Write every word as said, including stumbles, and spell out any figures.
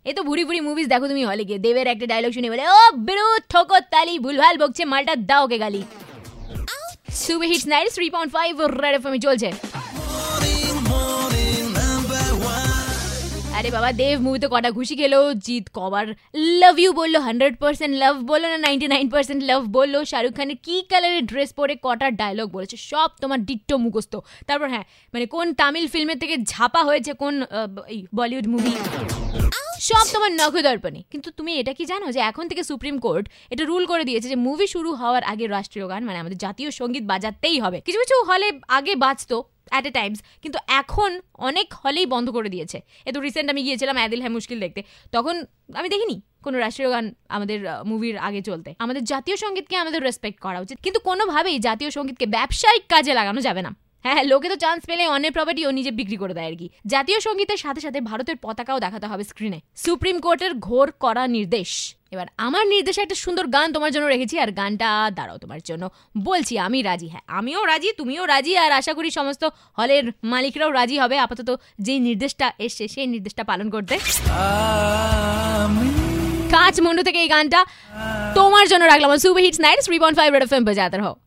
এই তো ভুরি ভুরি মুভিজ দেখো তুমি হলে গিয়ে, দেবের একটা ডায়লগ শুনে বলে ও বেরো ঠোকো তালি, ভুলভাল বকছে মালটা, দাও ওকে গালি। Super hits ninety three point five Red FM চলছে। আরে বাবা, দেব মুভিতে কটা ঘুষি খেলো, জিৎ কবার লাভ ইউ বললো, হান্ড্রেড পার্সেন্ট লাভ বললো না নাইনটি নাইন পার্সেন্ট লাভ বললো, শাহরুখ খানের কি কালারের ড্রেস পরে কটা ডায়লগ বলেছে, সব তোমার ডিট্টো মুখস্থ। তারপর হ্যাঁ মানে কোন তামিল ফিল্মের থেকে ঝাপা হয়েছে কোন বলিউড মুভি, সব তোমার নখদর্পণে। কিন্তু তুমি এটা কি জানো যে এখন থেকে সুপ্রিম কোর্ট এটা রুল করে দিয়েছে যে মুভি শুরু হওয়ার আগে রাষ্ট্রীয় গান মানে আমাদের জাতীয় সঙ্গীত বাজাতেই হবে। কিছু কিছু হলে আগে বাজতো অ্যাট এ টাইমস, কিন্তু এখন অনেক হলেই বন্ধ করে দিয়েছে। এ তো রিসেন্ট আমি গিয়েছিলাম আদিল হ্যাঁ মুশকিল দেখতে, তখন আমি দেখিনি কোনো রাষ্ট্রীয় গান আমাদের মুভির আগে চলতে। আমাদের জাতীয় সঙ্গীতকে আমাদের রেসপেক্ট করা উচিত, কিন্তু কোনোভাবেই জাতীয় সঙ্গীতকে ব্যবসায়িক কাজে লাগানো যাবে না। হ্যাঁ হ্যাঁ, লোকে তো চান্স পেলে অনেক প্রপার্টিও নিজে বিক্রি করে দেয় আর কি। জাতীয় সঙ্গীতের সাথে সাথে ভারতের পতাকাও দেখাতে হবে স্ক্রিনে, সুপ্রিম কোর্টের ঘোর করা নির্দেশ। এবার আমার নির্দেশে একটা সুন্দর গান তোমার জন্য রেখেছি, আর গানটা দাঁড়াও তোমার জন্য বলছি, আমি রাজি। হ্যাঁ আমিও রাজি, তুমিও রাজি, আর আশা করি সমস্ত হলের মালিকরাও রাজি হবে আপাতত যেই নির্দেশটা এসছে সেই নির্দেশটা পালন করতে। কাঁচ মন্ডু থেকে এই গানটা তোমার জন্য রাখলাম। Super hits ninety three point five Red FM বাজাতে রহো।